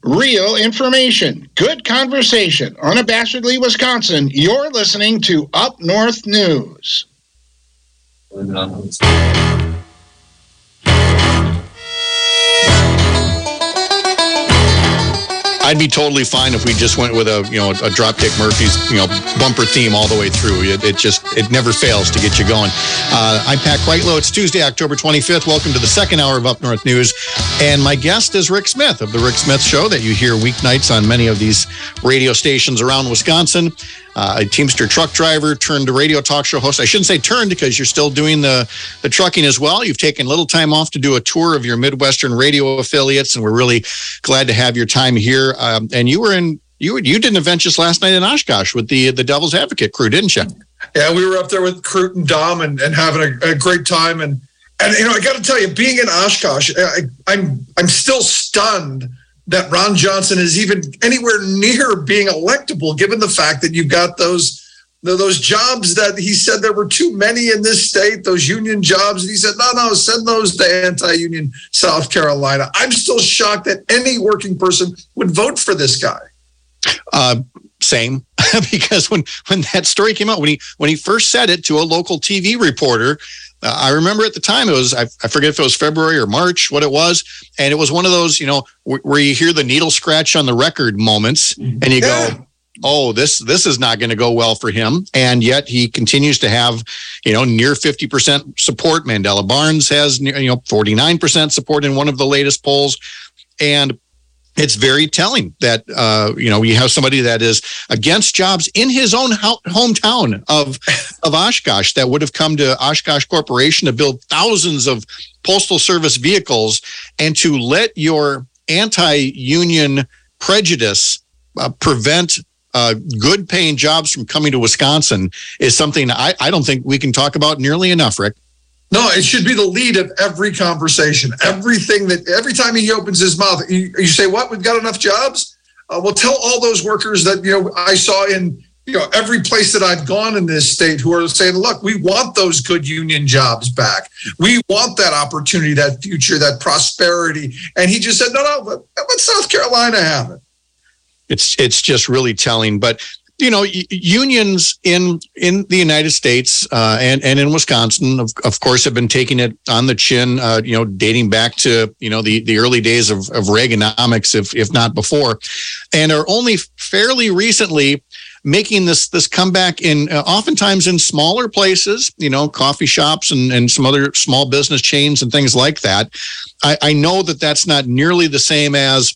Real information, good conversation. Unabashedly Wisconsin, you're listening to Up North News. I'd be totally fine if we just went with a Dropkick Murphys, bumper theme all the way through. It never fails to get you going. I'm Pat Kreitlow. It's Tuesday, October 25th. Welcome to the second hour of Up North News. And my guest is Rick Smith of The Rick Smith Show that you hear weeknights on many of these radio stations around Wisconsin. A Teamster truck driver turned radio talk show host. I shouldn't say turned because you're still doing the trucking as well. You've taken a little time off to do a tour of your Midwestern radio affiliates, and we're really glad to have your time here. And you did an event just last night in Oshkosh with the Devil's Advocate crew, didn't you? Yeah, we were up there with Crute and Dom and having a great time. And I got to tell you, being in Oshkosh, I'm still stunned that Ron Johnson is even anywhere near being electable, given the fact that you've got those jobs that he said there were too many in this state, those union jobs. And he said, no, send those to anti-union South Carolina. I'm still shocked that any working person would vote for this guy. Same, because when that story came out, when he first said it to a local TV reporter, I remember at the time it was, I forget if it was February or March, what it was. And it was one of those, where you hear the needle scratch on the record moments and you go, oh, this is not going to go well for him. And yet he continues to have, near 50% support. Mandela Barnes has, 49% support in one of the latest polls. And it's very telling that, you have somebody that is against jobs in his own hometown of Oshkosh that would have come to Oshkosh Corporation to build thousands of postal service vehicles, and to let your anti-union prejudice prevent good paying jobs from coming to Wisconsin is something I don't think we can talk about nearly enough, Rick. No, it should be the lead of every conversation. Every time he opens his mouth, you say, what? We've got enough jobs? Well, tell all those workers that, I saw in, every place that I've gone in this state who are saying, look, we want those good union jobs back. We want that opportunity, that future, that prosperity. And he just said, no, let South Carolina have it. It's just really telling. But unions in the United States and in Wisconsin, of course, have been taking it on the chin, dating back to, the early days of Reaganomics, if not before, and are only fairly recently making this comeback in oftentimes in smaller places, coffee shops and some other small business chains and things like that. I know that that's not nearly the same as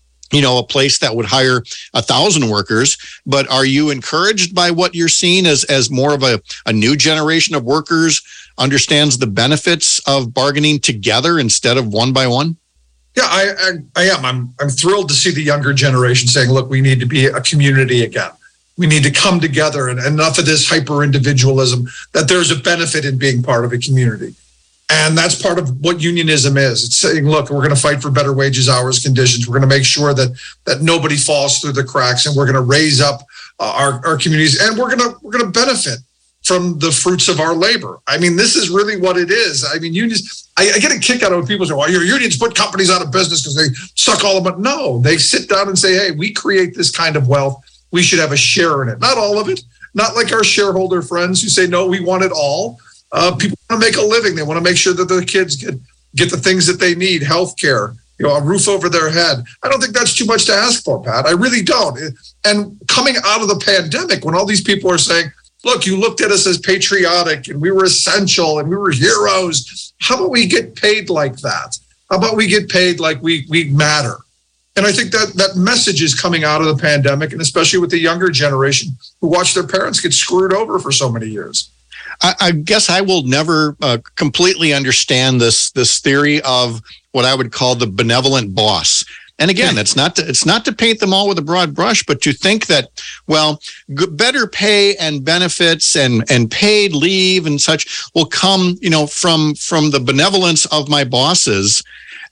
a place that would hire 1,000 workers. But are you encouraged by what you're seeing as more of a new generation of workers understands the benefits of bargaining together instead of one by one? Yeah, I am. I'm thrilled to see the younger generation saying, look, we need to be a community again. We need to come together, and enough of this hyper individualism, that there's a benefit in being part of a community. And that's part of what unionism is. It's saying, look, we're going to fight for better wages, hours, conditions. We're going to make sure that nobody falls through the cracks, and we're going to raise up our communities, and we're going to benefit from the fruits of our labor. I mean, this is really what it is. I mean, unions, I get a kick out of when people say, well, your unions put companies out of business because they suck all of it. No, they sit down and say, hey, we create this kind of wealth. We should have a share in it. Not all of it. Not like our shareholder friends who say, no, we want it all. People want to make a living. They want to make sure that their kids get the things that they need, health care, a roof over their head. I don't think that's too much to ask for, Pat. I really don't. And coming out of the pandemic, when all these people are saying, look, you looked at us as patriotic and we were essential and we were heroes. How about we get paid like that? How about we get paid like we matter? And I think that message is coming out of the pandemic, and especially with the younger generation who watched their parents get screwed over for so many years. I guess I will never completely understand this theory of what I would call the benevolent boss. And again, it's not to paint them all with a broad brush, but to think that, well, better pay and benefits and paid leave and such will come, from the benevolence of my bosses.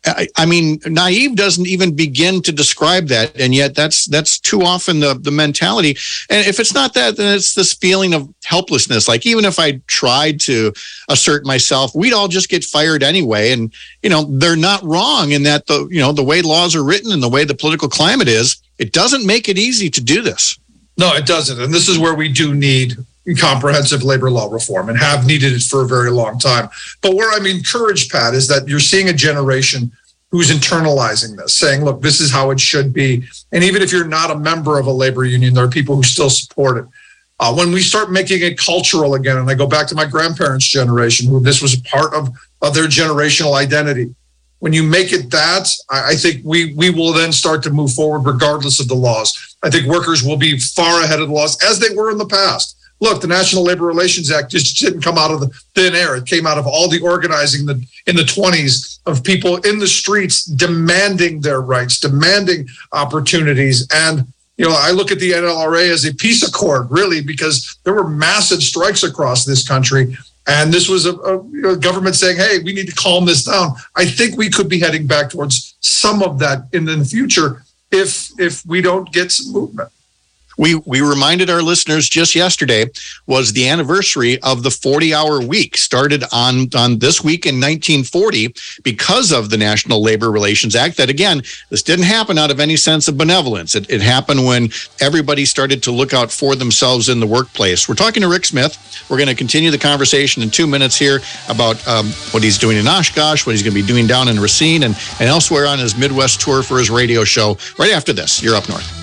I mean, naive doesn't even begin to describe that, and yet that's too often the mentality. And if it's not that, then it's this feeling of helplessness. Like, even if I tried to assert myself, we'd all just get fired anyway. And they're not wrong in that the way laws are written and the way the political climate is, it doesn't make it easy to do this. No, it doesn't. And this is where we do need comprehensive labor law reform and have needed it for a very long time. But where I'm encouraged, Pat, is that you're seeing a generation who's internalizing this, saying, look, this is how it should be. And even if you're not a member of a labor union, there are people who still support it. When we start making it cultural again, and I go back to my grandparents' generation, who this was part of their generational identity. When you make it that, I think we will then start to move forward regardless of the laws. I think workers will be far ahead of the laws, as they were in the past. Look, the National Labor Relations Act just didn't come out of the thin air. It came out of all the organizing in the 20s of people in the streets demanding their rights, demanding opportunities. And, I look at the NLRA as a peace accord, really, because there were massive strikes across this country. And this was a government saying, hey, we need to calm this down. I think we could be heading back towards some of that in the future if we don't get some movement. We reminded our listeners just yesterday was the anniversary of the 40-hour week, started on this week in 1940 because of the National Labor Relations Act. That, again, this didn't happen out of any sense of benevolence. It happened when everybody started to look out for themselves in the workplace. We're talking to Rick Smith. We're going to continue the conversation in 2 minutes here about what he's doing in Oshkosh, what he's going to be doing down in Racine and elsewhere on his Midwest tour for his radio show. Right after this, you're Up North.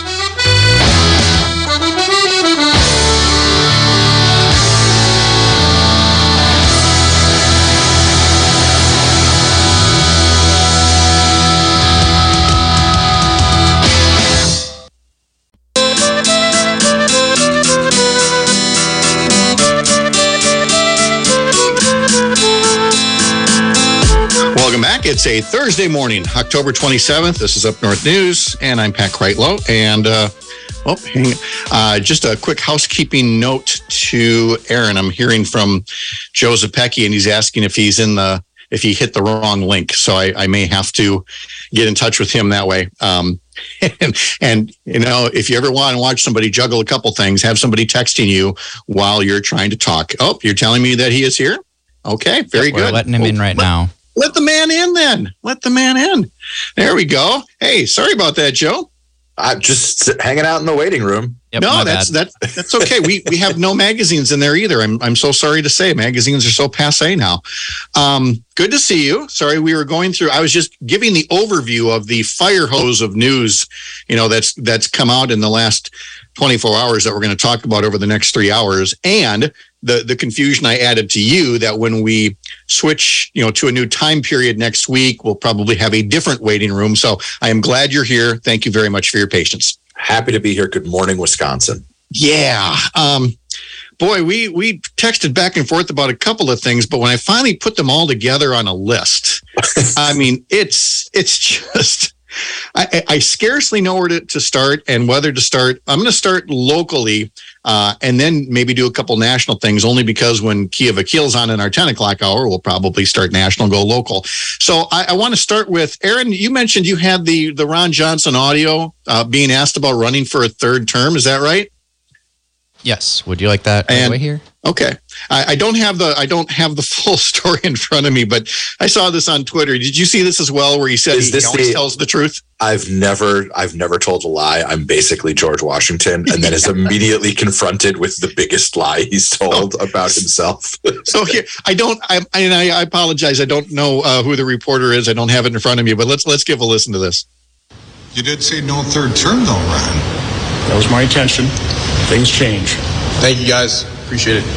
It's a Thursday morning, October 27th. This is Up North News, and I'm Pat Kreitlow. And just a quick housekeeping note to Aaron. I'm hearing from Joe Zepecki, and he's asking if he hit the wrong link. So I may have to get in touch with him that way. And if you ever want to watch somebody juggle a couple things, have somebody texting you while you're trying to talk. Oh, you're telling me that he is here? Okay, very good. We're letting him in right now. Let the man in then. Let the man in. There we go. Hey, sorry about that, Joe. I'm just hanging out in the waiting room. Yep, no, that's okay. We have no magazines in there either. I'm so sorry to say, magazines are so passé now. Good to see you. Sorry, we were going through. I was just giving the overview of the fire hose of news, that's come out in the last 24 hours that we're going to talk about over the next 3 hours, and the confusion I added to you that when we switch, to a new time period next week, we'll probably have a different waiting room. So I am glad you're here. Thank you very much for your patience. Happy to be here. Good morning, Wisconsin. Yeah. Boy, we texted back and forth about a couple of things, but when I finally put them all together on a list, I mean, it's just, I scarcely know where to start and whether to start. I'm going to start locally and then maybe do a couple national things, only because when Kia Vakil's on in our 10 o'clock hour, we'll probably start national, go local. So I want to start with, Aaron, you mentioned you had the Ron Johnson audio being asked about running for a third term. Is that right? Yes. Would you like that right away here? Okay. I don't have the full story in front of me, but I saw this on Twitter. Did you see this as well, where he said he always tells the truth? I've never told a lie. I'm basically George Washington, and then is immediately confronted with the biggest lie he's told about himself. So here, I apologize. I don't know who the reporter is. I don't have it in front of me, but let's give a listen to this. You did say no third term, though, Ron. That was my intention. Things change. Thank you, guys. Appreciate it.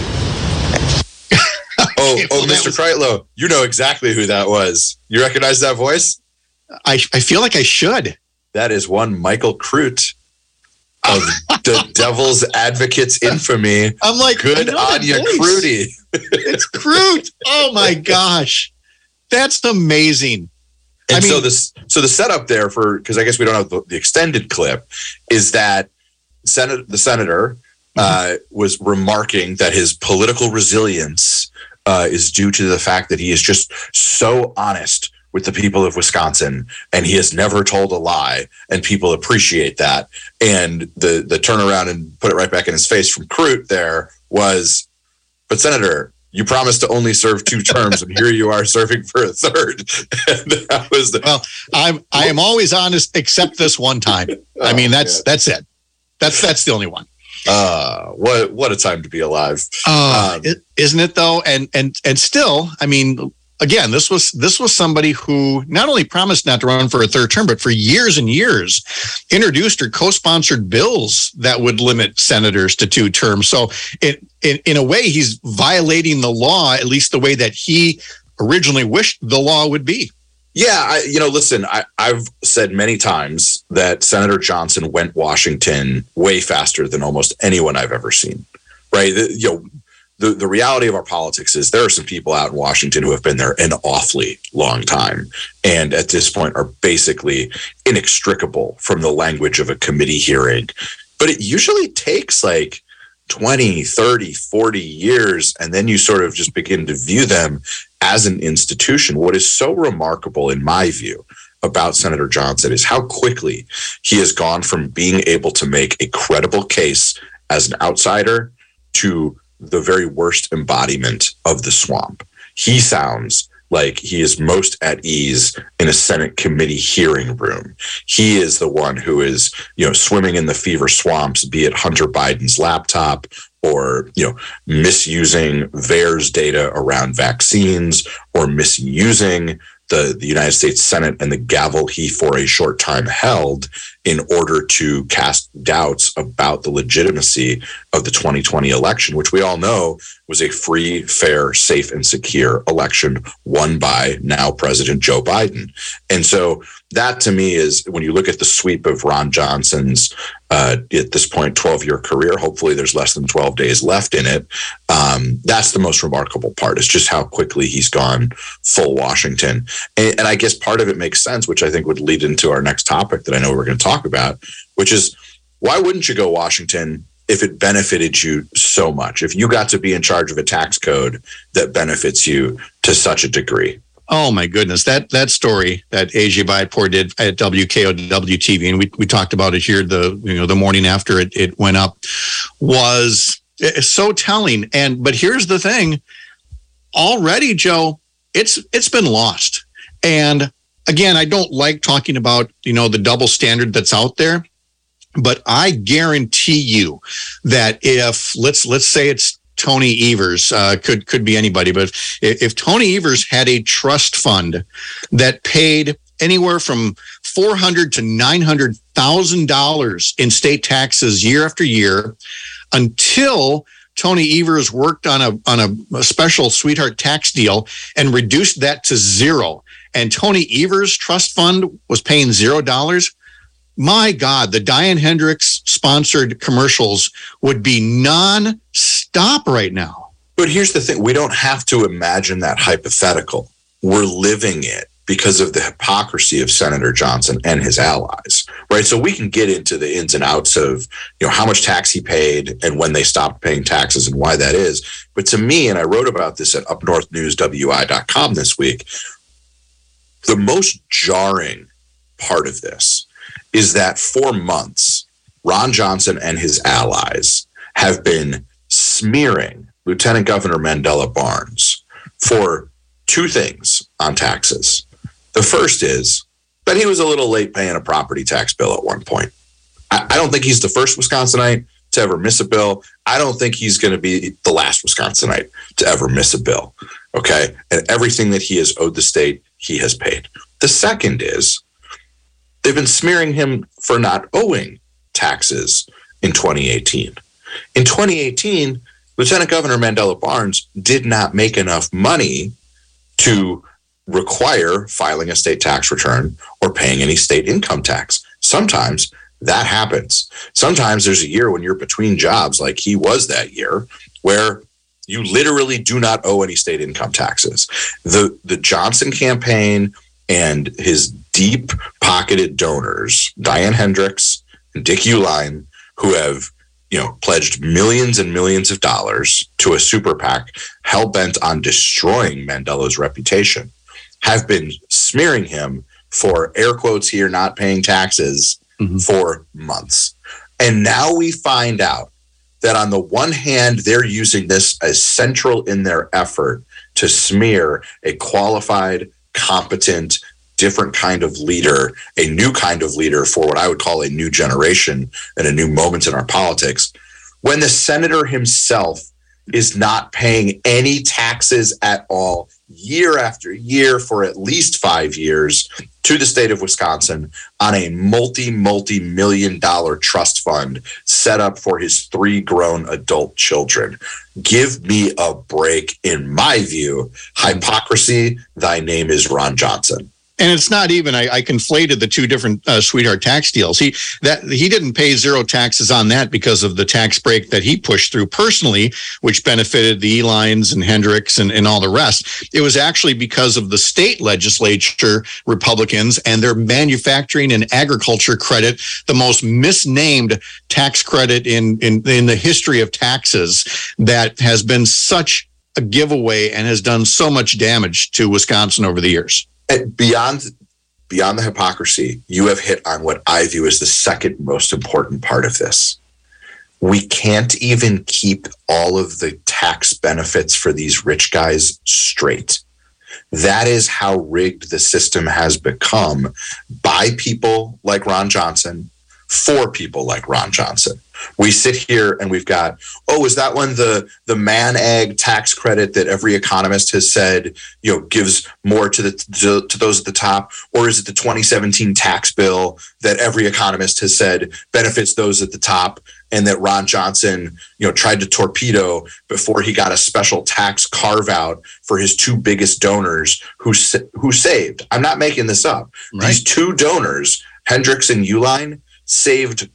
Mr. Kreitlow, you know exactly who that was. You recognize that voice? I feel like I should. That is one Michael Crute of the Devil's Advocates infamy. I'm like, good on you, Crute. It's Crute. Oh my gosh, that's amazing. And so the setup there because I guess we don't have the extended clip is that the senator was remarking that his political resilience is due to the fact that he is just so honest with the people of Wisconsin, and he has never told a lie, and people appreciate that. And the turnaround and put it right back in his face from Crute there was, but Senator, you promised to only serve 2 terms, and here you are serving for a third. That was I am always honest, except this one time. I mean, that's it. That's the only one. What a time to be alive. Isn't it though? And still, I mean, again, this was somebody who not only promised not to run for a third term, but for years and years introduced or co-sponsored bills that would limit senators to 2 terms. So in a way, he's violating the law, at least the way that he originally wished the law would be. Yeah, listen, I've said many times that Senator Johnson went Washington way faster than almost anyone I've ever seen, right? The reality of our politics is there are some people out in Washington who have been there an awfully long time, and at this point are basically inextricable from the language of a committee hearing. But it usually takes like 20, 30, 40 years, and then you sort of just begin to view them as an institution. What is so remarkable, in my view, about Senator Johnson is how quickly he has gone from being able to make a credible case as an outsider to the very worst embodiment of the swamp. He sounds like he is most at ease in a Senate committee hearing room. He is the one who is, swimming in the fever swamps, be it Hunter Biden's laptop or, misusing VAERS data around vaccines, or misusing the United States Senate and the gavel he for a short time held in order to cast doubts about the legitimacy of the 2020 election, which we all know was a free, fair, safe, and secure election won by now President Joe Biden. And so that, to me, is when you look at the sweep of Ron Johnson's, at this point, 12-year career, hopefully there's less than 12 days left in it. That's the most remarkable part, is just how quickly he's gone full Washington. And I guess part of it makes sense, which I think would lead into our next topic that I know we're going to talk about, which is, why wouldn't you go Washington if it benefited you so much? If you got to be in charge of a tax code that benefits you to such a degree? Oh my goodness, that story that AJ Bayatpour did at WKOW TV, and we talked about it here the morning after it went up, was so telling. But here's the thing: already, Joe, it's been lost. And again, I don't like talking about the double standard that's out there, but I guarantee you that if let's say it's Tony Evers, could be anybody, but if Tony Evers had a trust fund that paid anywhere from $400,000 to $900,000 in state taxes year after year, until Tony Evers worked on a special sweetheart tax deal and reduced that to zero, and Tony Evers' trust fund was paying $0, my God, the Diane Hendricks sponsored commercials would be non-stop right now. But here's the thing. We don't have to imagine that hypothetical. We're living it because of the hypocrisy of Senator Johnson and his allies, right? So we can get into the ins and outs of, how much tax he paid and when they stopped paying taxes and why that is. But to me, and I wrote about this at upnorthnewswi.com this week, the most jarring part of this is that for months, Ron Johnson and his allies have been smearing Lieutenant Governor Mandela Barnes for 2 things on taxes. The first is that he was a little late paying a property tax bill at one point. I don't think he's the first Wisconsinite to ever miss a bill. I don't think he's going to be the last Wisconsinite to ever miss a bill. Okay. And everything that he has owed the state, he has paid. The second is they've been smearing him for not owing taxes in 2018. In 2018, Lieutenant Governor Mandela Barnes did not make enough money to require filing a state tax return or paying any state income tax. Sometimes that happens. Sometimes there's a year when you're between jobs, like he was that year, where you literally do not owe any state income taxes. The Johnson campaign and his deep-pocketed donors, Diane Hendricks and Dick Uihlein, who have pledged millions and millions of dollars to a super PAC hell-bent on destroying Mandela's reputation, have been smearing him for, air quotes here, not paying taxes for months. And now we find out that on the one hand, they're using this as central in their effort to smear a qualified, competent, different kind of leader, a new kind of leader for what I would call a new generation and a new moment in our politics, when the senator himself is not paying any taxes at all year after year for at least 5 years to the state of Wisconsin on a multi-million-dollar trust fund set up for his 3 grown adult children. Give me a break. In my view, hypocrisy, thy name is Ron Johnson. And it's not even, I conflated the two different sweetheart tax deals. He didn't pay zero taxes on that because of the tax break that he pushed through personally, which benefited the Elines and Hendricks and all the rest. It was actually because of the state legislature Republicans and their manufacturing and agriculture credit, the most misnamed tax credit in the history of taxes, that has been such a giveaway and has done so much damage to Wisconsin over the years. And beyond the hypocrisy, you have hit on what I view as the second most important part of this. We can't even keep all of the tax benefits for these rich guys straight. That is how rigged the system has become by people like Ron Johnson, for people like Ron Johnson. We sit here and we've got, is that one the man ag tax credit that every economist has said, gives more to those at the top? Or is it the 2017 tax bill that every economist has said benefits those at the top, and that Ron Johnson, tried to torpedo before he got a special tax carve out for his 2 biggest donors who saved? I'm not making this up. Right. These 2 donors, Hendricks and Uline, saved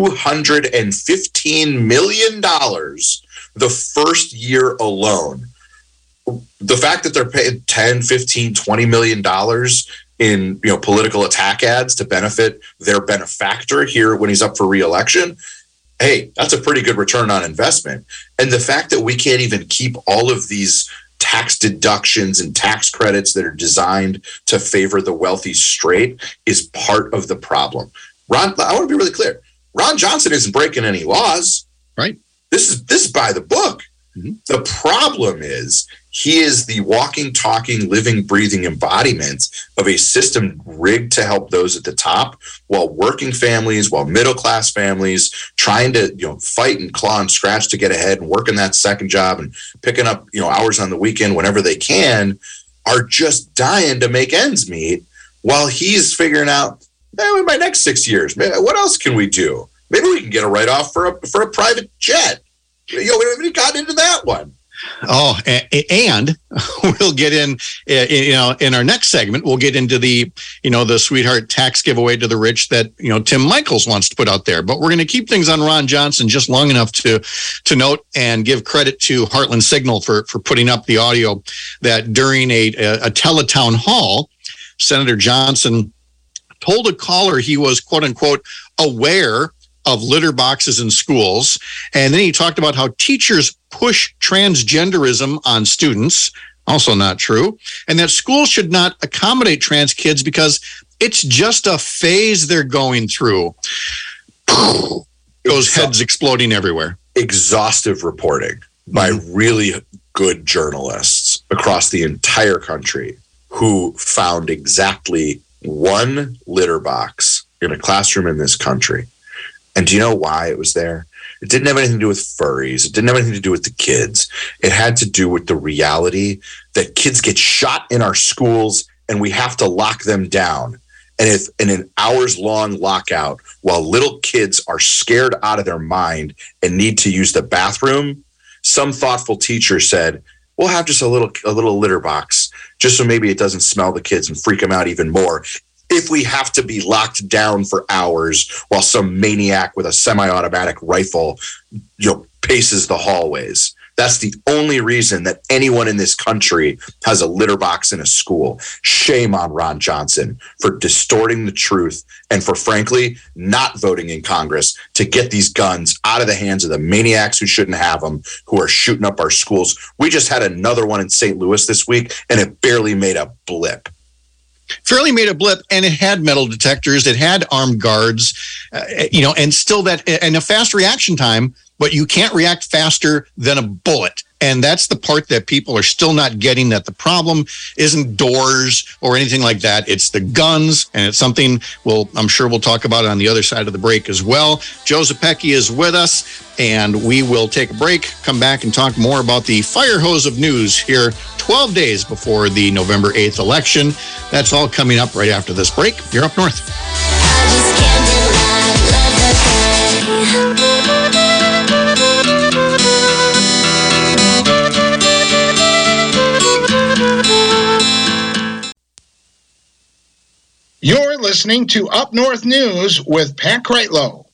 $215 million the first year alone. The fact that they're paid $10, $15, $20 million in political attack ads to benefit their benefactor here when he's up for re-election, hey, that's a pretty good return on investment. And the fact that we can't even keep all of these tax deductions and tax credits that are designed to favor the wealthy straight is part of the problem. Ron, I want to be really clear. Ron Johnson isn't breaking any laws. Right. This is by the book. Mm-hmm. The problem is he is the walking, talking, living, breathing embodiment of a system rigged to help those at the top, while working families, while middle-class families trying to fight and claw and scratch to get ahead and working that second job and picking up hours on the weekend whenever they can, are just dying to make ends meet, while he's figuring out, in my next 6 years, what else can we do? Maybe we can get a write-off for a private jet. We haven't gotten into that one. Oh, and we'll get in our next segment, we'll get into the sweetheart tax giveaway to the rich that, Tim Michels wants to put out there. But we're going to keep things on Ron Johnson just long enough to note and give credit to Heartland Signal for putting up the audio that during a teletown hall, Senator Johnson told a caller he was, quote unquote, aware of litter boxes in schools. And then he talked about how teachers push transgenderism on students. Also not true. And that schools should not accommodate trans kids because it's just a phase they're going through. Those heads exploding everywhere. Exhaustive reporting by really good journalists across the entire country who found exactly one litter box in a classroom in this country. And do you know why it was there? It didn't have anything to do with furries. It didn't have anything to do with the kids. It had to do with the reality that kids get shot in our schools and we have to lock them down. And if in an hours-long lockout, while little kids are scared out of their mind and need to use the bathroom, some thoughtful teacher said, we'll have just a little litter box, just so maybe it doesn't smell the kids and freak them out even more, if we have to be locked down for hours while some maniac with a semi-automatic rifle, paces the hallways. That's the only reason that anyone in this country has a litter box in a school. Shame on Ron Johnson for distorting the truth and for, frankly, not voting in Congress to get these guns out of the hands of the maniacs who shouldn't have them, who are shooting up our schools. We just had another one in St. Louis this week, and it barely made a blip. Fairleigh made a blip, and it had metal detectors, it had armed guards, and still and a fast reaction time, but you can't react faster than a bullet. And that's the part that people are still not getting, that the problem isn't doors or anything like that. It's the guns, and it's something I'm sure we'll talk about on the other side of the break as well. Joe Zepecki is with us, and we will take a break, come back and talk more about the fire hose of news here 12 days before the November 8th election. That's all coming up right after this break. You're Up North. You're listening to Up North News with Pat Kreitlow.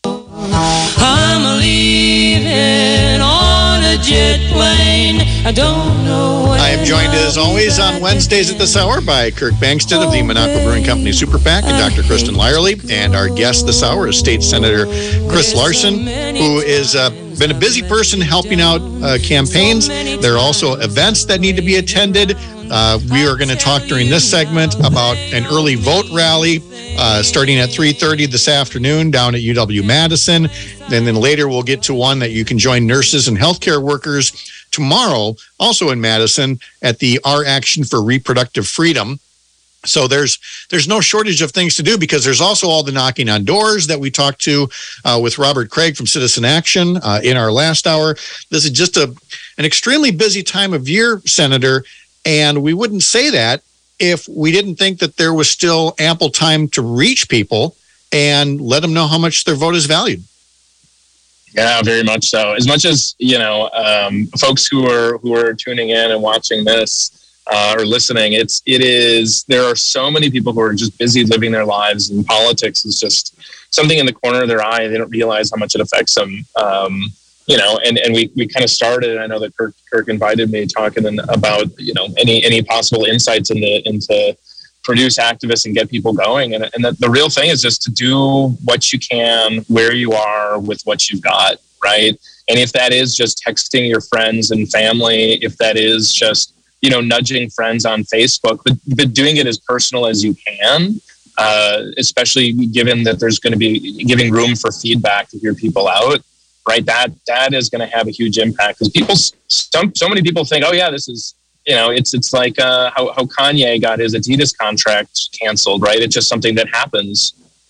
I'm leaving on a jet plane. I don't know when. I am joined as always on Wednesdays at this hour by Kirk Bangstad of the Minocqua Brewing Company Super PAC and Dr. Kristen Lyerly. And our guest this hour is State Senator Chris Larson, who is been a busy person helping out campaigns. There are also events that need to be attended. We are going to talk during this segment about an early vote rally starting at 3:30 this afternoon down at UW-Madison. And then later we'll get to one that you can join nurses and healthcare workers tomorrow, also in Madison, at the Our Action for Reproductive Freedom. So there's no shortage of things to do, because there's also all the knocking on doors that we talked to with Robert Craig from Citizen Action in our last hour. This is just an extremely busy time of year, Senator, and we wouldn't say that if we didn't think that there was still ample time to reach people and let them know how much their vote is valued. Yeah, very much so. As much as, folks who are tuning in and watching this or listening, there are so many people who are just busy living their lives, and politics is just something in the corner of their eye. They don't realize how much it affects them. And we kind of started, I know that Kirk invited me talking about, any possible insights into produce activists and get people going. And the real thing is just to do what you can, where you are, with what you've got, right? And if that is just texting your friends and family, if that is just, nudging friends on Facebook, but doing it as personal as you can, especially given that there's going to be giving room for feedback to hear people out, right? That is going to have a huge impact, because so many people think, oh yeah, this is, it's like how Kanye got his Adidas contract canceled, right? It's just something that happens,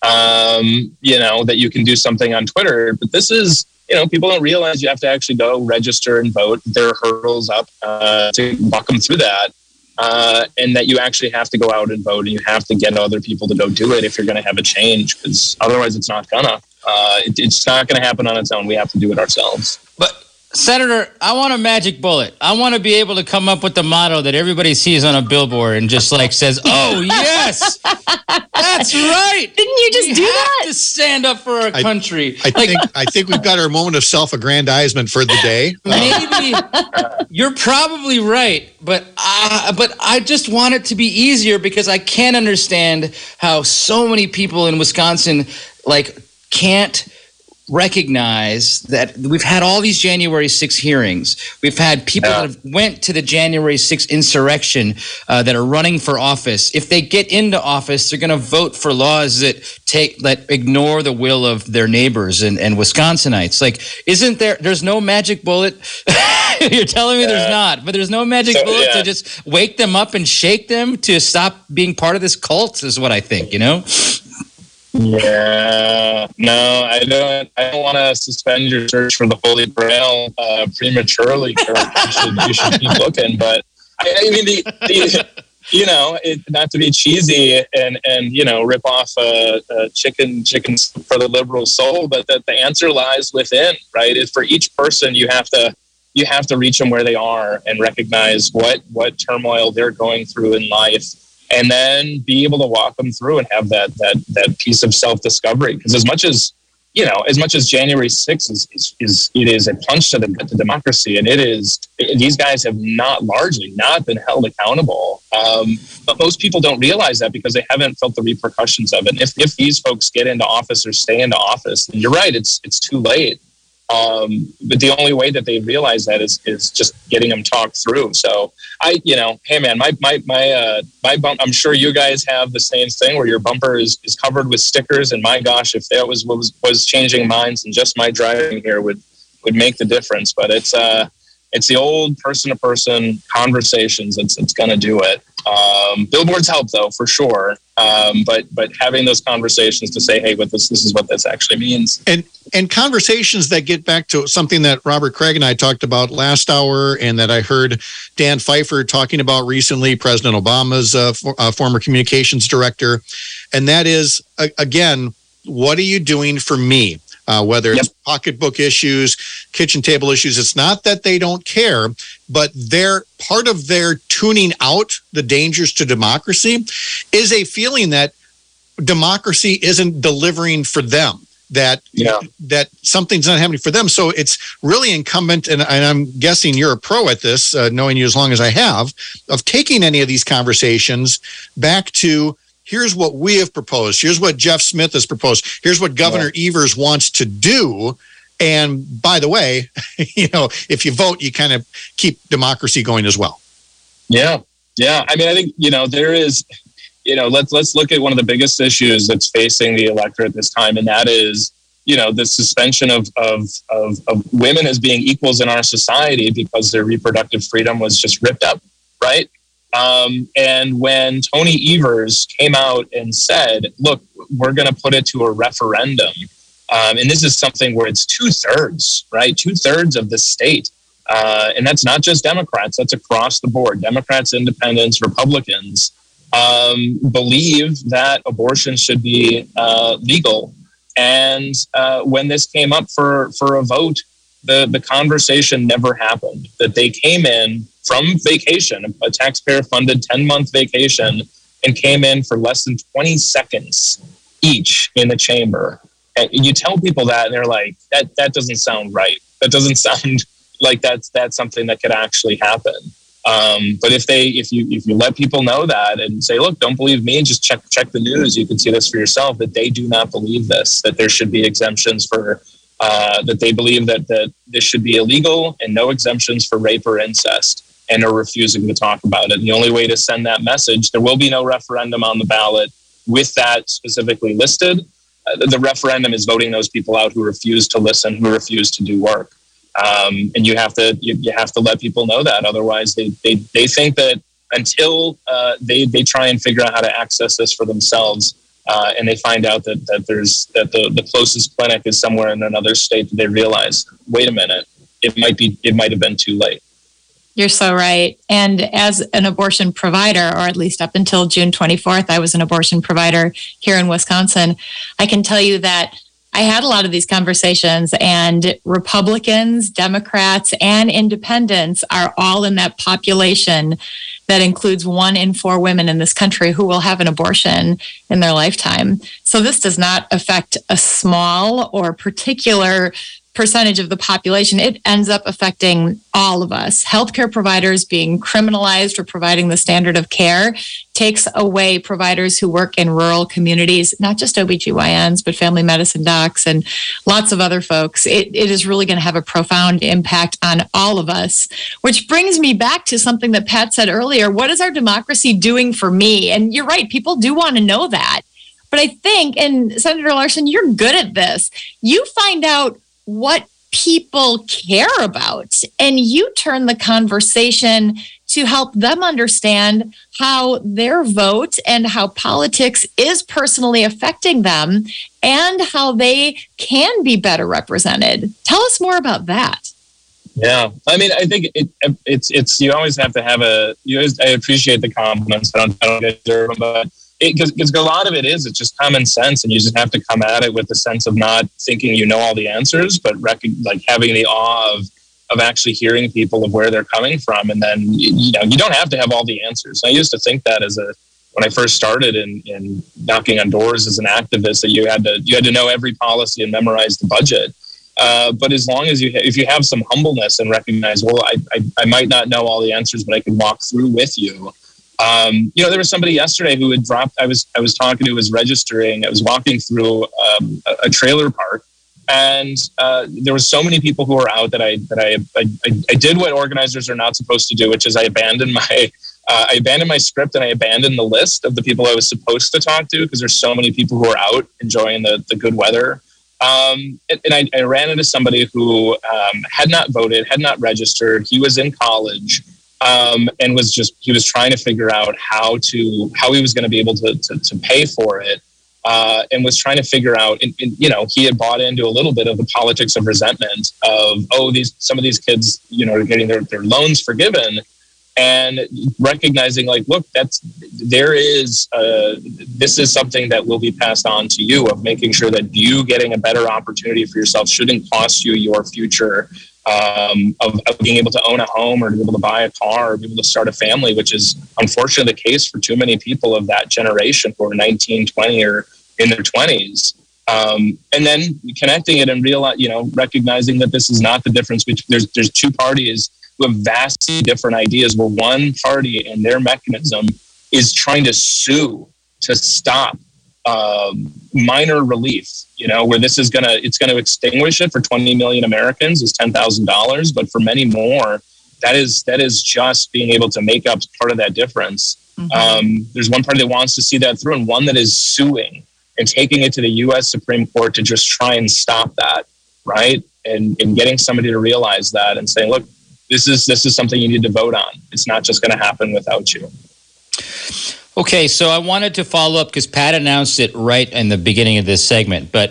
that you can do something on Twitter. But this is, people don't realize you have to actually go register and vote. There are hurdles up to walk them through that. And that you actually have to go out and vote, and you have to get other people to go do it if you're going to have a change, because otherwise it's not gonna. It's not going to happen on its own. We have to do it ourselves. But Senator, I want a magic bullet. I want to be able to come up with the motto that everybody sees on a billboard and just says, "Oh yes, that's right." Didn't you just do that? To stand up for our country. I think we've got our moment of self-aggrandizement for the day. Maybe you're probably right, but I just want it to be easier, because I can't understand how so many people in Wisconsin can't recognize that we've had all these January 6th hearings. We've had people that have went to the January 6th insurrection that are running for office. If they get into office, they're going to vote for laws that ignore the will of their neighbors and Wisconsinites. There's no magic bullet. You're telling me there's not, but there's no magic bullet to just wake them up and shake them to stop being part of this cult, is what I think, Yeah, no, I don't want to suspend your search for the Holy Grail prematurely. You should keep looking, but I mean, not to be cheesy and rip off a chicken for the liberal soul, but that the answer lies within, right? For each person, you have to reach them where they are and recognize what turmoil they're going through in life. And then be able to walk them through and have that piece of self-discovery. Because as much as January 6th is a punch to the democracy, and these guys have largely not been held accountable. But most people don't realize that, because they haven't felt the repercussions of it. And if these folks get into office or stay into office, then you're right, it's too late. But the only way that they realize that is just getting them talked through. So hey man, my bump, I'm sure you guys have the same thing where your bumper is covered with stickers. And my gosh, if that was changing minds, and just my driving here would make the difference. But it's the old person to person conversations. It's going to do it. Billboards help though, for sure. But having those conversations to say, hey, this is what this actually means. And conversations that get back to something that Robert Craig and I talked about last hour, and that I heard Dan Pfeiffer talking about recently, President Obama's former communications director. And that is, again, what are you doing for me? Whether it's pocketbook issues, kitchen table issues, it's not that they don't care, but they're part of their tuning out the dangers to democracy is a feeling that democracy isn't delivering for them, that something's not happening for them. So it's really incumbent, and I'm guessing you're a pro at this, knowing you as long as I have, of taking any of these conversations back to, here's what we have proposed. Here's what Jeff Smith has proposed. Here's what Governor Evers wants to do. And by the way, if you vote, you kind of keep democracy going as well. Yeah. Yeah. I mean, I think, there is, let's look at one of the biggest issues that's facing the electorate this time. And that is, the suspension of women as being equals in our society because their reproductive freedom was just ripped up. Right. And when Tony Evers came out and said, look, we're going to put it to a referendum. And this is something where it's 2/3, right? 2/3 of the state. And that's not just Democrats. That's across the board. Democrats, independents, Republicans believe that abortion should be legal. And when this came up for a vote, the conversation never happened. That they came in from vacation, a taxpayer-funded 10-month vacation, and came in for less than 20 seconds each in the chamber. And you tell people that, and they're like, that doesn't sound right. That doesn't sound like that's something that could actually happen. But if you let people know that and say, look, don't believe me, just check the news, you can see this for yourself, that they do not believe this, that there should be exemptions for that they believe that this should be illegal and no exemptions for rape or incest, and are refusing to talk about it. And the only way to send that message, there will be no referendum on the ballot with that specifically listed. The referendum is voting those people out who refuse to listen, who refuse to do work. And you have to let people know that. Otherwise, they think that until they try and figure out how to access this for themselves, and they find out that the closest clinic is somewhere in another state, that they realize, wait a minute, it might have been too late. You're so right. And as an abortion provider, or at least up until June 24th, I was an abortion provider here in Wisconsin. I can tell you that I had a lot of these conversations, and Republicans, Democrats, and independents are all in that population that includes 1 in 4 women in this country who will have an abortion in their lifetime. So this does not affect a small or particular percentage of the population. It ends up affecting all of us. Healthcare providers being criminalized for providing the standard of care takes away providers who work in rural communities, not just OBGYNs, but family medicine docs and lots of other folks. It is really going to have a profound impact on all of us, which brings me back to something that Pat said earlier. What is our democracy doing for me? And you're right, people do want to know that. But I think, and Senator Larson, you're good at this. You find out what people care about, and you turn the conversation to help them understand how their vote and how politics is personally affecting them and how they can be better represented. Tell us more about that. Yeah, I mean, I think it's you always have to have I appreciate the compliments. I don't deserve them, but because a lot of it's just common sense, and you just have to come at it with the sense of not thinking you know all the answers, but having the awe of actually hearing people of where they're coming from. And then you don't have to have all the answers. I used to think that when I first started in knocking on doors as an activist, that you had to know every policy and memorize the budget. But as long as if you have some humbleness and recognize, well, I might not know all the answers, but I can walk through with you. There was somebody yesterday who had dropped. I was talking to, was registering. I was walking through a trailer park, And there was so many people who were out that I did what organizers are not supposed to do, which is I abandoned my script and I abandoned the list of the people I was supposed to talk to because there's so many people who are out enjoying the good weather. And I ran into somebody who had not voted, had not registered. He was in college and he was trying to figure out how he was going to be able to pay for it. And was trying to figure out, he had bought into a little bit of the politics of resentment of, some of these kids, are getting their loans forgiven, and recognizing like, look, this is something that will be passed on to you, of making sure that you getting a better opportunity for yourself shouldn't cost you your future of being able to own a home or to be able to buy a car or be able to start a family, which is unfortunately the case for too many people of that generation who are 19, 20, or in their 20s. And then connecting it and recognizing that this is not the difference between, there's two parties who have vastly different ideas, where one party and their mechanism is trying to sue to stop minor relief, where this is it's going to extinguish it for 20 million Americans is $10,000. But for many more, that is just being able to make up part of that difference. Mm-hmm. There's one party that wants to see that through, and one that is suing and taking it to the U.S. Supreme Court to just try and stop that, right? And getting somebody to realize that and saying, look, this is something you need to vote on. It's not just going to happen without you. Okay, so I wanted to follow up because Pat announced it right in the beginning of this segment, but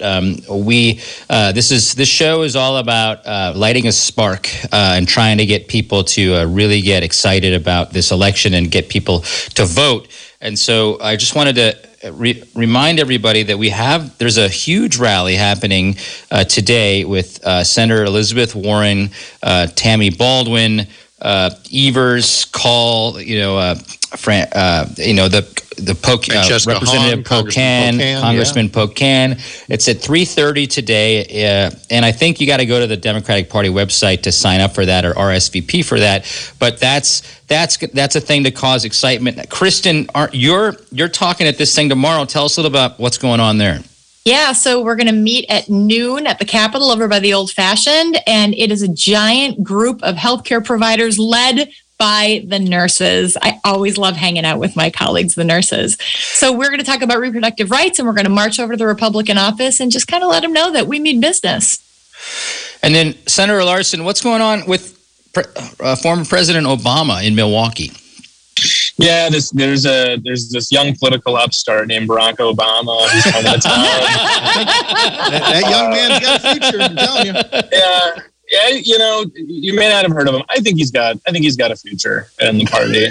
this show is all about lighting a spark and trying to get people to really get excited about this election and get people to vote. And so I just wanted to remind everybody that there's a huge rally happening today with Senator Elizabeth Warren, Tammy Baldwin, Evers, Call, Representative Pocan, Congressman Pocan. It's at 3:30 today, and I think you got to go to the Democratic Party website to sign up for that or RSVP for that. But that's a thing to cause excitement. Kristen, you're talking at this thing tomorrow. Tell us a little about what's going on there. Yeah, so we're going to meet at noon at the Capitol over by the Old Fashioned, and it is a giant group of healthcare providers led by the nurses. I always love hanging out with my colleagues, the nurses. So we're going to talk about reproductive rights, and we're going to march over to the Republican office and just kind of let them know that we mean business. And then, Senator Larson, what's going on with former President Obama in Milwaukee? Yeah, there's this young political upstart named Barack Obama who's coming to town. that young man's got a future, I'm telling you. Yeah, you may not have heard of him. I think he's got a future in the party.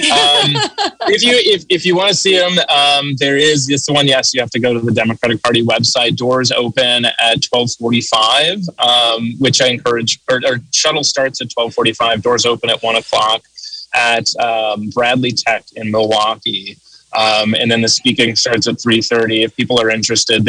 If you want to see him, there is this one. Yes, you have to go to the Democratic Party website. Doors open at 12:45, which I encourage. Or shuttle starts at 12:45. Doors open at 1:00 at Bradley Tech in Milwaukee, and then the speaking starts at 3:30. If people are interested,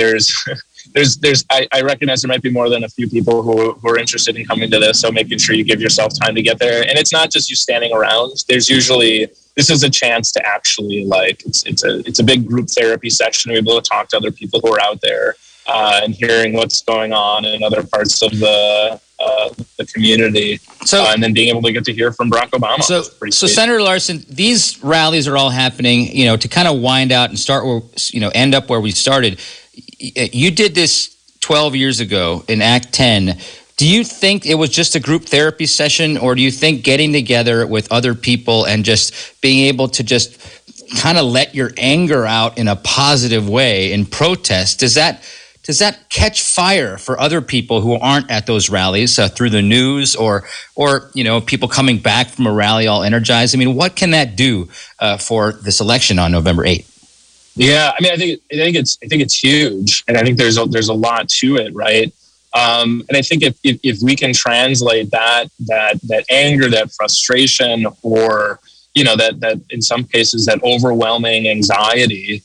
I recognize there might be more than a few people who are interested in coming to this. So making sure you give yourself time to get there. And it's not just you standing around. This is a chance to actually it's a big group therapy session. We're able to talk to other people who are out there and hearing what's going on in other parts of the community. So, and then being able to get to hear from Barack Obama. So Senator Larson, these rallies are all happening, to kind of wind out and start where, end up where we started. You did this 12 years ago in Act 10. Do you think it was just a group therapy session, or do you think getting together with other people and just being able to just kind of let your anger out in a positive way in protest, does that catch fire for other people who aren't at those rallies through the news or people coming back from a rally all energized? I mean, what can that do for this election on November 8th? Yeah, I mean, I think it's huge, and I think there's a lot to it, right? And I think if we can translate that anger, that frustration, or that in some cases that overwhelming anxiety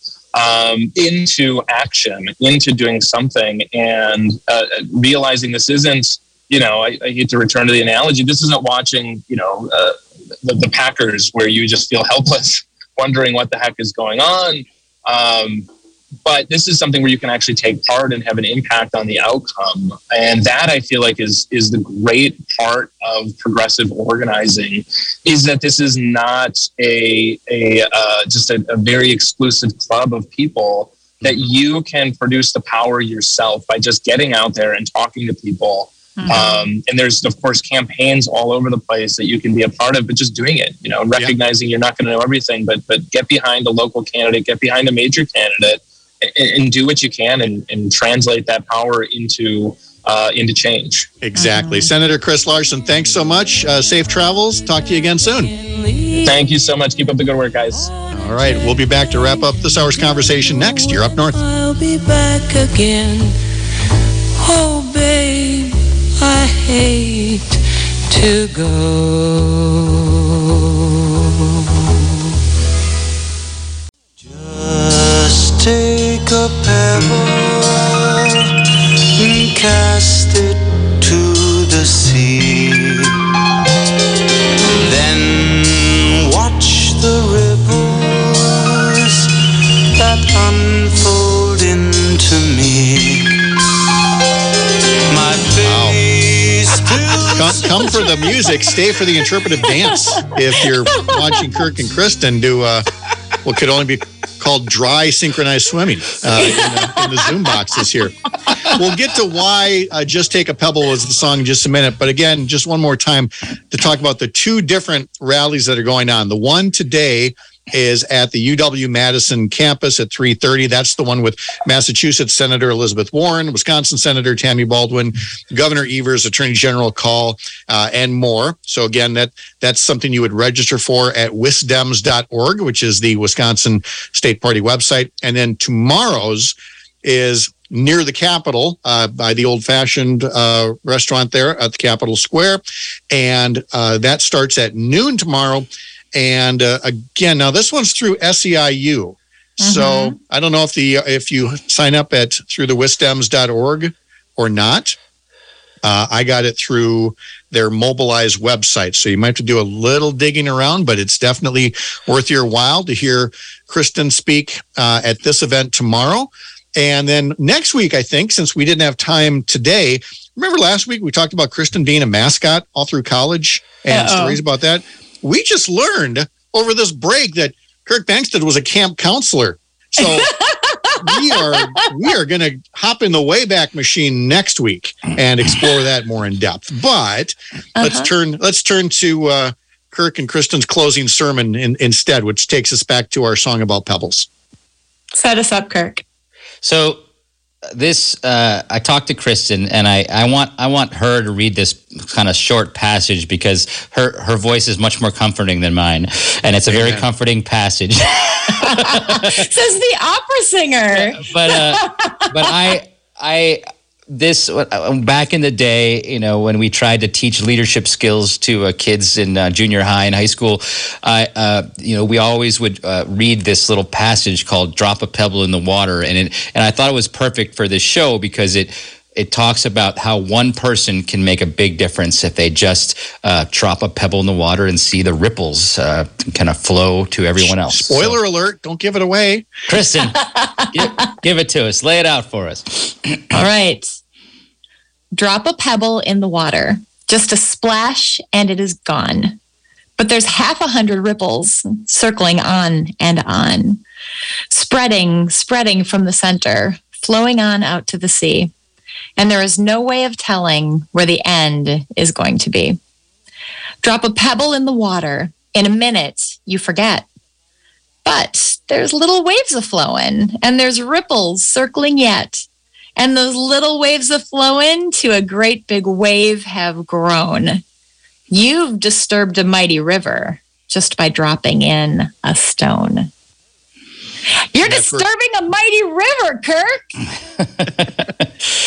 into action, into doing something, and realizing this isn't, I hate to return to the analogy, this isn't watching, the Packers where you just feel helpless, wondering what the heck is going on. but this is something where you can actually take part and have an impact on the outcome. And that, I feel like, is the great part of progressive organizing, is that this is not just a very exclusive club of people, that you can produce the power yourself by just getting out there and talking to people. And there's, of course, campaigns all over the place that you can be a part of, but just doing it, recognizing you're not going to know everything, but get behind a local candidate, get behind a major candidate, and do what you can and translate that power into change. Exactly. Senator Chris Larson, thanks so much. Safe travels. Talk to you again soon. Thank you so much. Keep up the good work, guys. All right. We'll be back to wrap up this hour's conversation next. You're Up North. I'll be back again. Oh, babe, I hate to go. Just take a pebble and cast it to the sea. Then watch the ripples that unfold into me. My face Come for the music, stay for the interpretive dance. If you're watching Kirk and Kristen do what could only be called dry synchronized swimming in the Zoom boxes here. We'll get to why Just Take a Pebble was the song in just a minute. But again, just one more time to talk about the two different rallies that are going on. The one today is at the UW-Madison campus at 3:30. That's the one with Massachusetts Senator Elizabeth Warren, Wisconsin Senator Tammy Baldwin, Governor Evers, Attorney General Call, and more. So again, that's something you would register for at wisdems.org, which is the Wisconsin State Party website. And then tomorrow's is near the Capitol by the old-fashioned restaurant there at the Capitol Square. And that starts at noon tomorrow. And again, now this one's through SEIU. So I don't know if you sign up through the wisdems.org or not. I got it through their Mobilize website. So you might have to do a little digging around, but it's definitely worth your while to hear Kristen speak at this event tomorrow. And then next week, I think, since we didn't have time today, remember last week we talked about Kristen being a mascot all through college and stories about that. We just learned over this break that Kirk Bangstad was a camp counselor. So we are going to hop in the Wayback Machine next week and explore that more in depth. But let's turn to Kirk and Kristen's closing sermon instead, which takes us back to our song about pebbles. Set us up, Kirk. So this, I talked to Kristen, and I want her to read this kind of short passage because her voice is much more comforting than mine, and it's a very comforting passage. Says the opera singer. But this back in the day, when we tried to teach leadership skills to kids in junior high and high school, we always would read this little passage called "Drop a Pebble in the Water," and I thought it was perfect for this show because it talks about how one person can make a big difference if they just drop a pebble in the water and see the ripples kind of flow to everyone else. Spoiler alert, don't give it away. Kristen, give it to us. Lay it out for us. All right. Drop a pebble in the water. Just a splash and it is gone. But there's 600 ripples circling on and on, spreading from the center, flowing on out to the sea. And there is no way of telling where the end is going to be. Drop a pebble in the water. In a minute, you forget. But there's little waves a-flowing, and there's ripples circling yet. And those little waves a-flowing to a great big wave have grown. You've disturbed a mighty river just by dropping in a stone. You're disturbing a mighty river, Kirk.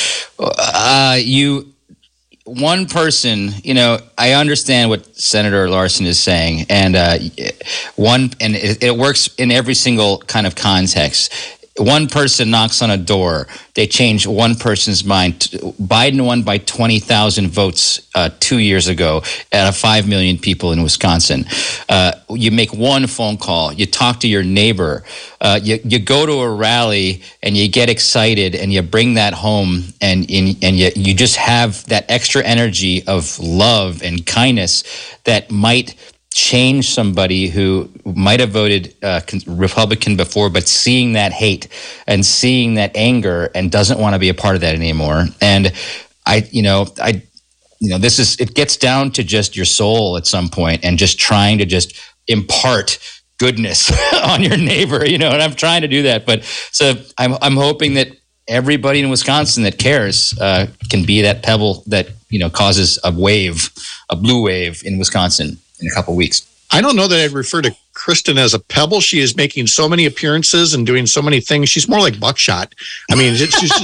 One person, I understand what Senator Larson is saying, and it works in every single kind of context. one person knocks on a door, they change one person's mind. Biden won by 20,000 votes 2 years ago out of 5 million people in Wisconsin. You make one phone call, you talk to your neighbor, you go to a rally and you get excited and you bring that home and you just have that extra energy of love and kindness that might change somebody who might have voted Republican before, but seeing that hate and seeing that anger and doesn't want to be a part of that anymore. And it gets down to just your soul at some point and just trying to just impart goodness on your neighbor, and I'm trying to do that. But so I'm hoping that everybody in Wisconsin that cares can be that pebble that, causes a blue wave in Wisconsin in a couple of weeks. I don't know that I'd refer to Kristen as a pebble. She is making so many appearances and doing so many things. She's more like buckshot. I mean,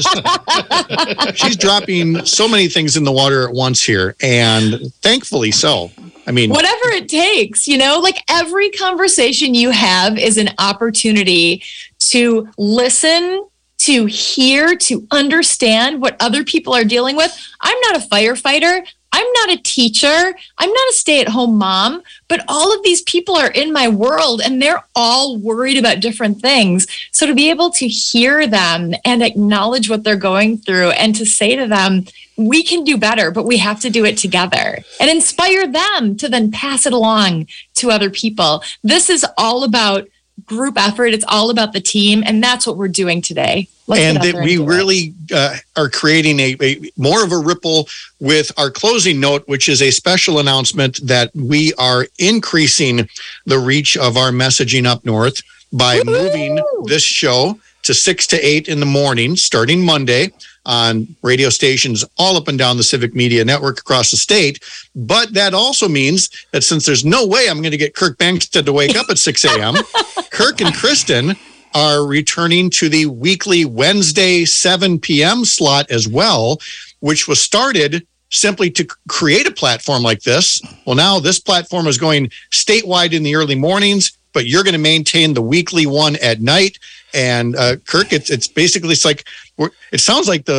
she's dropping so many things in the water at once here, and thankfully so. I mean, whatever it takes, like every conversation you have is an opportunity to listen, to hear, to understand what other people are dealing with. I'm not a firefighter. I'm not a teacher. I'm not a stay-at-home mom, but all of these people are in my world and they're all worried about different things. So to be able to hear them and acknowledge what they're going through and to say to them, we can do better, but we have to do it together, and inspire them to then pass it along to other people. This is all about group effort. It's all about the team, and that's what we're doing today. And that we really are creating a more of a ripple with our closing note, which is a special announcement that we are increasing the reach of our messaging up north by moving this show to 6 to 8 in the morning, starting Monday, on radio stations all up and down the Civic Media Network across the state. But that also means that since there's no way I'm going to get Kirk Bangstad to wake up at 6 a.m., Kirk and Kristen are returning to the weekly Wednesday 7 p.m. slot as well, which was started simply to create a platform like this. Well, now this platform is going statewide in the early mornings, but you're going to maintain the weekly one at night. And Kirk, it's basically, it's like, it sounds like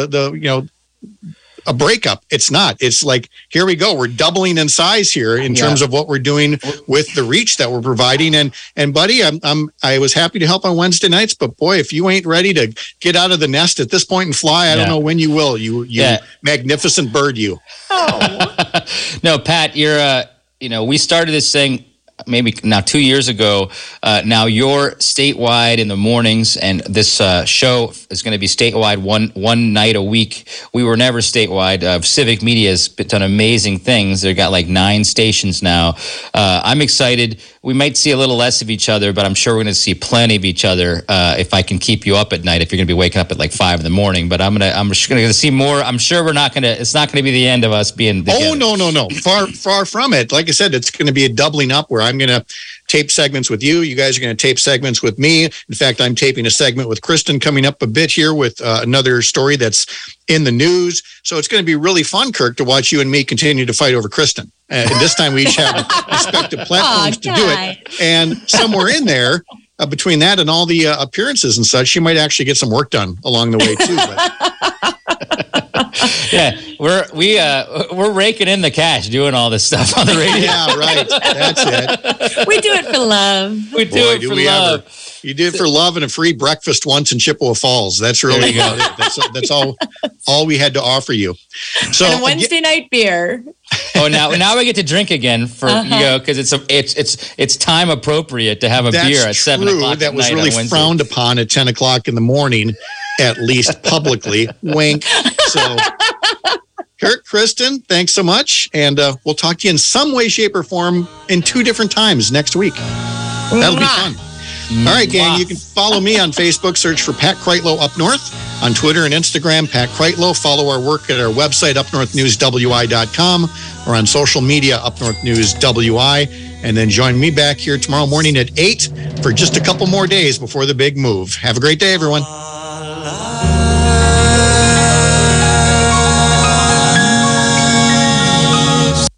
a breakup. It's not. It's like, here we go. We're doubling in size here in terms of what we're doing with the reach that we're providing. And buddy, I was happy to help on Wednesday nights, but boy, if you ain't ready to get out of the nest at this point and fly, I don't know when you will. You magnificent bird, you. Oh. No, Pat, you're. We started this thing maybe now 2 years ago. Now you're statewide in the mornings, and this show is going to be statewide one night a week. We were never statewide. Civic Media has done amazing things. They've got like 9 stations now. I'm excited. We might see a little less of each other, but I'm sure we're going to see plenty of each other if I can keep you up at night. If you're going to be waking up at like 5 a.m, but I'm just going to see more. I'm sure it's not going to be the end of us being together. Oh no, far from it. Like I said, it's going to be a doubling up where I'm going to tape segments with you. You guys are going to tape segments with me. In fact, I'm taping a segment with Kristen coming up a bit here with another story that's in the news. So it's going to be really fun, Kirk, to watch you and me continue to fight over Kristen. And this time we each have respective platforms to do it. And somewhere in there, between that and all the appearances and such, you might actually get some work done along the way too. Yeah, we're raking in the cash doing all this stuff on the radio. Yeah, right. That's it. We do it for love. We do it for love. You do it for love and a free breakfast once in Chippewa Falls. That's really about it. That's all we had to offer you. So and a Wednesday night beer. Oh, now we get to drink again for because it's time appropriate to have a beer at 7 o'clock. That was really frowned upon at 10 o'clock in the morning, at least publicly. Wink. So, Kirk, Kristen, thanks so much, and we'll talk to you in some way, shape, or form in 2 different times next week. That'll be fun. All right, gang, you can follow me on Facebook. Search for Pat Kreitlow Up North. On Twitter and Instagram, Pat Kreitlow. Follow our work at our website, upnorthnewswi.com, or on social media, Up North News WI. And then join me back here tomorrow morning at 8 for just a couple more days before the big move. Have a great day, everyone.